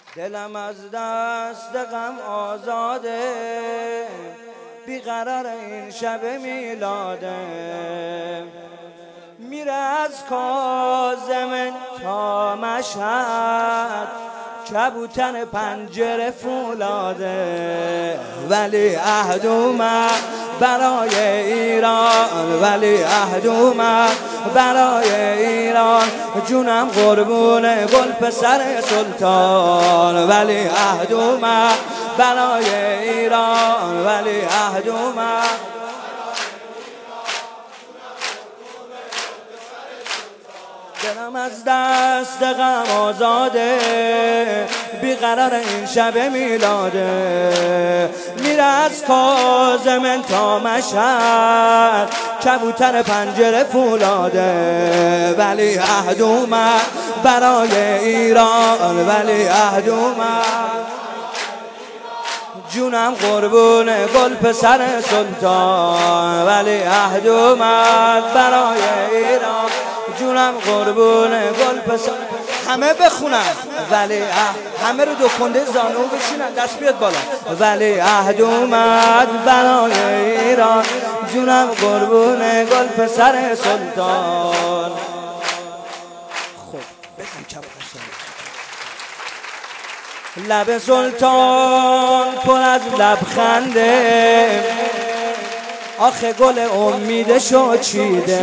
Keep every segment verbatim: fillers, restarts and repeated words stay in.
دلم از دست غم آزاده، بیقرار این شب میلاده. میره از کاظم تا مشهد، کبوتر پنجره فولاده. ولی عهد اومد برای ایران، ولی عهد اومد برای ایران. جونم قربون گل پسر سلطان. ولی عهد اومد برای ایران، ولی عهد اومد. دلم از دست غم آزاده، بیقرار این شب میلاده. میره از کاظم تا مشهد، کبوتر پنجره فولاده. ولی عهد اومد برای ایران، ولی عهد اومد. جونم قربون گل پسر سلطان. ولی عهد اومد برای ایران، جونم قربون گل پسر. همه بخونن ولی همه رو دو کنده زانو بشینن، دست بیاد بالا. ولی عهد اومد برای ایران، جونم قربون گل پسر سلطان. خب بزن کم قشنگ. لب سلطان پر از لبخنده، آخه گل امیدشو چیده.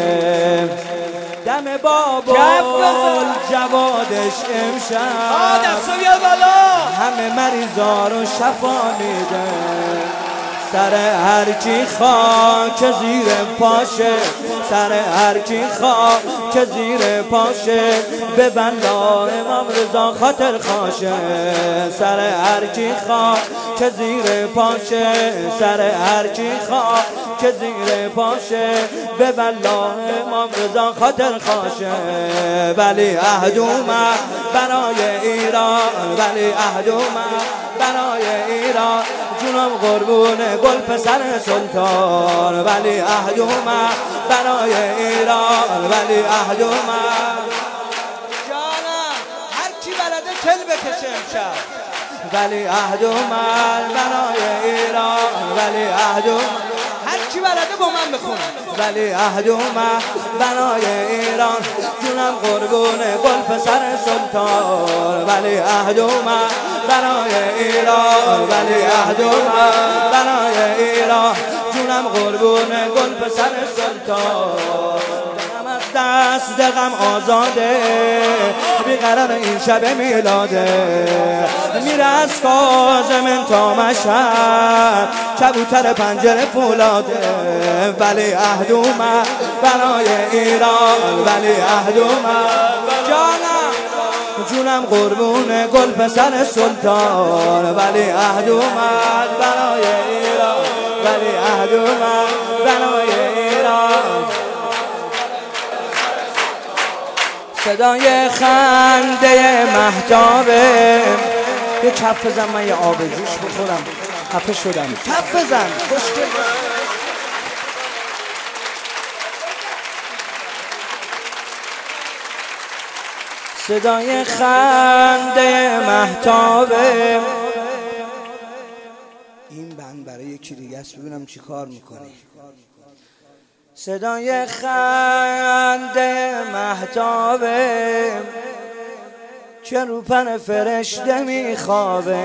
دم بابا جوادش امشب، دستو بیار بالا. همه مریضا رو شفا میده. سر هر کی خاک زیر پاشه، سر هر کی خاک زیر پاشه. به بلا امام رضا خاطر خاشه. سر هر کی خاک زیر پاشه، سر هر کی خاک زیر پاشه. به بلا امام رضا خاطر خاشه. ولی عهد اومد برای ایران، ولی عهد اومد برای ایران. جونم قربون گل پسر سلطان. ولی عهد اومد برای ایران، ولی عهد اومد. جانم هر کی بلده کل بکشه امشب. ولی عهد اومد برای ایران، ولی عهد اومد. هر کی بلده با من بخونه. ولی عهد اومد برای ایران، جونم قربون گل پسر سلطان. ولی عهد اومد برای ایران، ولی عهد اومد برای ایران. جونم قربون گل پسر سلطان. دلم از دست غم آزاده، بیقرار این شب میلاده. میره از کاظم تا مشهد، کبوتر پنجره فولاده. ولی عهد اومد برای ایران، ولی عهد اومد. جانم جونم قربون گل پسر سلطان. ولی عهد اومد برای ایران، ولی عهد اومد برای ایران. صدای خنده مهتابه. یه کف بزن من یه آب جوش بخورم، خفه شدم. کف بزن خوشگل. صدای خنده مهتابه. این بند برای یکی دیگه است، ببینم چی کار میکنی. صدای خنده مهتابه، چه رو پر فرشته میخوابه.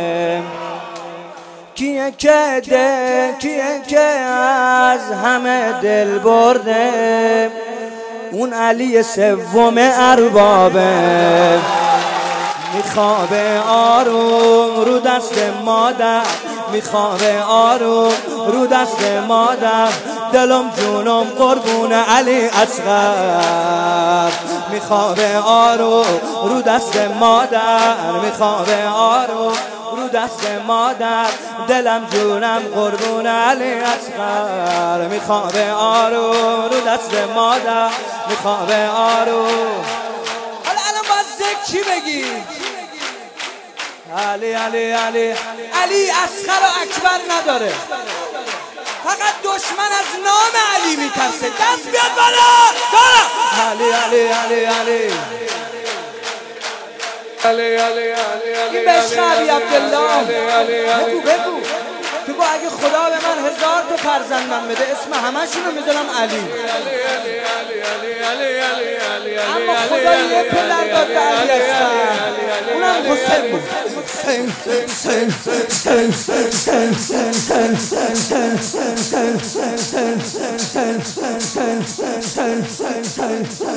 کیه که ده، کیه که از همه دل برده. اون علی سوم اربابه. میخوابه آروم رو دست مادر، میخوابه آروم رو دست مادر. دلم جونم قربون علی اصغر. میخوابه آروم رو دست مادر، میخوابه آروم رو دست مادر. دلم جونم قربون علی اصغر. میخوابه آروم رو دست مادر، میخوابه آروم. حالا الان باید ذکر چی بگی؟ علی علی علی علی اصغر و اکبر نداره، فقط دشمن از نام علی میترسه. دست بیاد بالا. علی علی علی علی این به عشق علی عبدالله. بگو بگو بگو اگه خدا به من هزار تا فرزندم بده اسم همشونو میذارم علی، اما خدا یه پدر داد به علی اصغر، اونم حسین بود.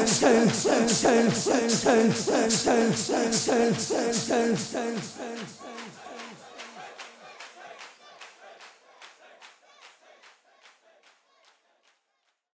حسین